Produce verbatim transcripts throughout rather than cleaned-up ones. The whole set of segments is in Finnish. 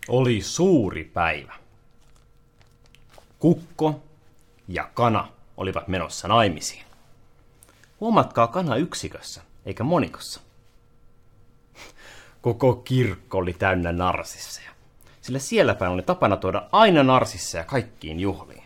Oli suuri päivä. Kukko ja kana olivat menossa naimisiin. Huomatkaa kana yksikössä, eikä monikossa. Koko kirkko oli täynnä narsisseja, sillä siellä päin oli tapana tuoda aina narsisseja kaikkiin juhliin.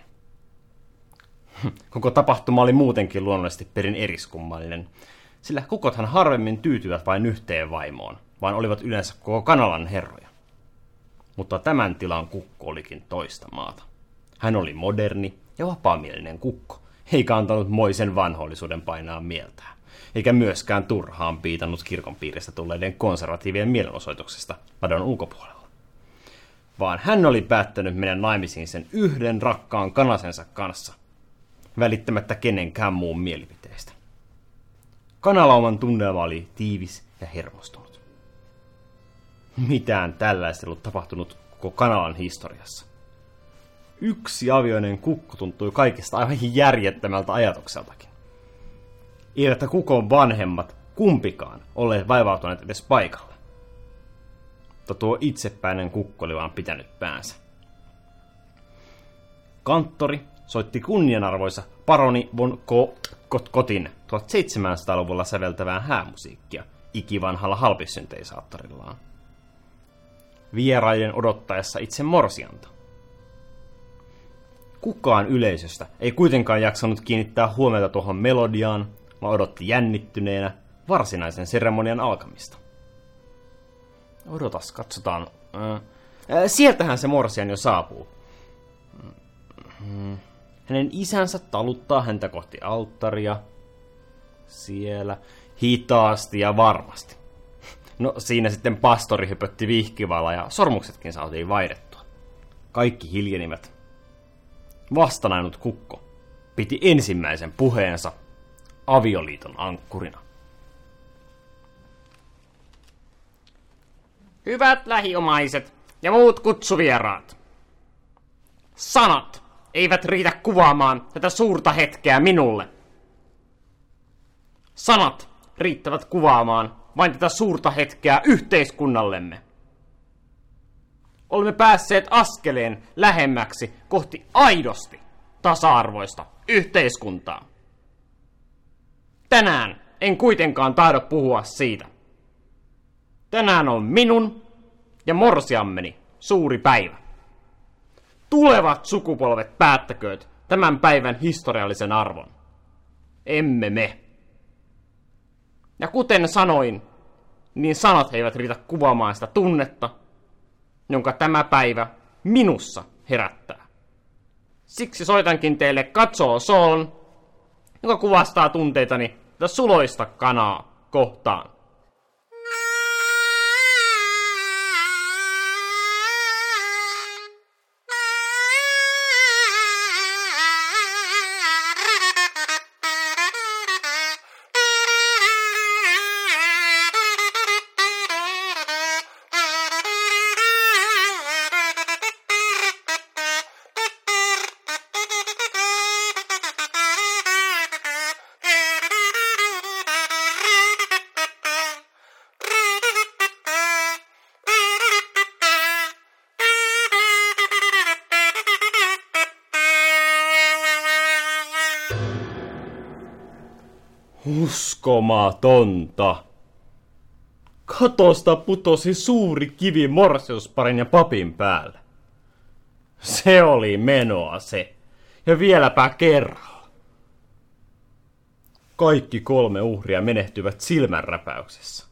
Koko tapahtuma oli muutenkin luonnollisesti perin eriskummallinen, sillä kukothan harvemmin tyytyvät vain yhteen vaimoon, vaan olivat yleensä koko kanalan herroja. Mutta tämän tilan kukko olikin toista maata. Hän oli moderni ja vapaamielinen kukko, eikä antanut moisen vanhollisuuden painaa mieltään, eikä myöskään turhaan piitannut kirkon piiristä tulleiden konservatiivien mielenosoituksesta padon ulkopuolella. Vaan hän oli päättänyt mennä naimisiin sen yhden rakkaan kanasensa kanssa, välittämättä kenenkään muun mielipiteistä. Kanalauman tunnelma oli tiivis ja hermostunut. Mitään tällaista ei ollut tapahtunut koko kanalan historiassa. Yksi avioinen kukko tuntui kaikista aivan järjettömältä ajatukseltakin. Eivättä kukon vanhemmat kumpikaan olleet vaivautuneet edes paikalle. Mutta tuo itsepäinen kukko oli vaan pitänyt päänsä. Kanttori soitti kunnianarvoisa paroni von Kotin tuhatseitsemänsataaluvulla säveltävään häämusiikkia ikivanhalla halpisynteisaattorillaan. Vieraiden odottaessa itse morsianta. Kukaan yleisöstä ei kuitenkaan jaksanut kiinnittää huomiota tuohon melodiaan, vaan odotti jännittyneenä varsinaisen seremonian alkamista. Odotas, katsotaan. Äh, sieltähän se morsian jo saapuu. Hänen isänsä taluttaa häntä kohti alttaria. Siellä, hitaasti ja varmasti. No siinä sitten pastori hypötti vihkivalla ja sormuksetkin saatiin vaihdettua. Kaikki hiljenivät. Vastanainut kukko piti ensimmäisen puheensa avioliiton ankkurina. Hyvät lähiomaiset ja muut kutsuvieraat. Sanat eivät riitä kuvaamaan tätä suurta hetkeä minulle. Sanat riittävät kuvaamaan vain tätä suurta hetkeä yhteiskunnallemme. Olemme päässeet askeleen lähemmäksi kohti aidosti tasa-arvoista yhteiskuntaa. Tänään en kuitenkaan tahdo puhua siitä. Tänään on minun ja morsiammeni suuri päivä. Tulevat sukupolvet päättäkööt tämän päivän historiallisen arvon. Emme me. Ja kuten sanoin, niin sanat eivät riitä kuvaamaan sitä tunnetta, jonka tämä päivä minussa herättää. Siksi soitankin teille Katsoo Soon, joka kuvastaa tunteitani tätä suloista kanaa kohtaan. Uskomatonta! Katosta putosi suuri kivi morsiusparin ja papin päälle. Se oli menoa se, ja vieläpä kerran. Kaikki kolme uhria menehtyvät silmänräpäyksessä.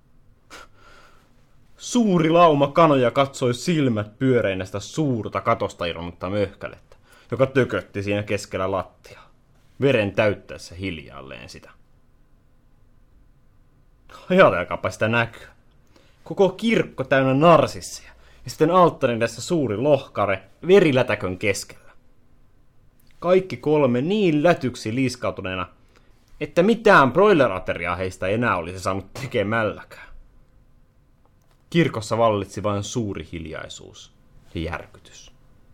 Suuri lauma kanoja katsoi silmät pyöreinä sitä suurta katosta irronnutta möhkälettä, joka tökötti siinä keskellä lattiaa, veren täyttäessä hiljaalleen sitä. Ajatelkaapa sitä näkyä. Koko kirkko täynnä narsisseja, ja sitten alttarin edessä suuri lohkare verilätäkön keskellä. Kaikki kolme niin lätyksi liiskautuneena, että mitään broilerateriaa heistä ei enää olisi saanut tekemälläkään. Kirkossa vallitsi vain suuri hiljaisuus ja järkytys.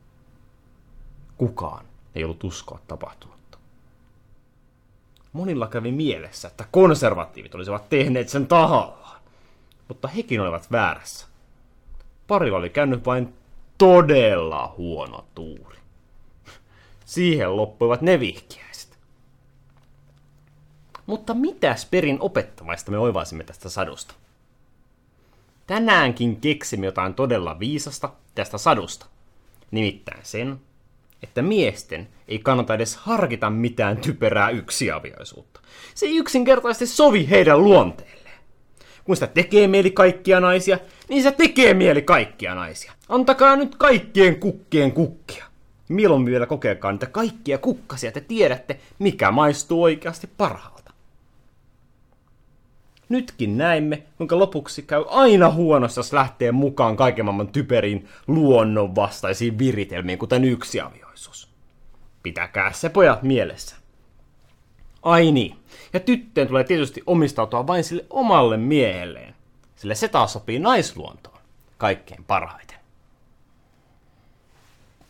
Kukaan ei ollut uskoa tapahtunutta. Monilla kävi mielessä, että konservatiivit olisivat tehneet sen tahallaan, mutta hekin olivat väärässä. parilla oli käynyt vain todella huono tuuri. Siihen loppuivat ne vihkiäiset. Mutta mitäs perin opettavaista me oivaisimme tästä sadusta? Tänäänkin keksimme jotain todella viisasta tästä sadusta. Nimittäin sen, että miesten ei kannata edes harkita mitään typerää yksiavioisuutta. Se ei yksinkertaisesti sovi heidän luonteelleen. Kun sitä tekee mieli kaikkia naisia, niin se tekee mieli kaikkia naisia. Antakaa nyt kaikkien kukkien kukkia. Mieluummin vielä kokeilkaa niitä kaikkia kukkasia, että tiedätte, mikä maistuu oikeasti parhaalta. Nytkin näimme, kuinka lopuksi käy aina huonosti, jos lähtee mukaan kaiken maailman typeriin luonnonvastaisiin viritelmiin, kuten yksiavioisuus. Pitäkää se pojat mielessä. Ai niin, ja tyttöön tulee tietysti omistautua vain sille omalle miehelleen, sillä se taas sopii naisluontoon kaikkein parhaiten.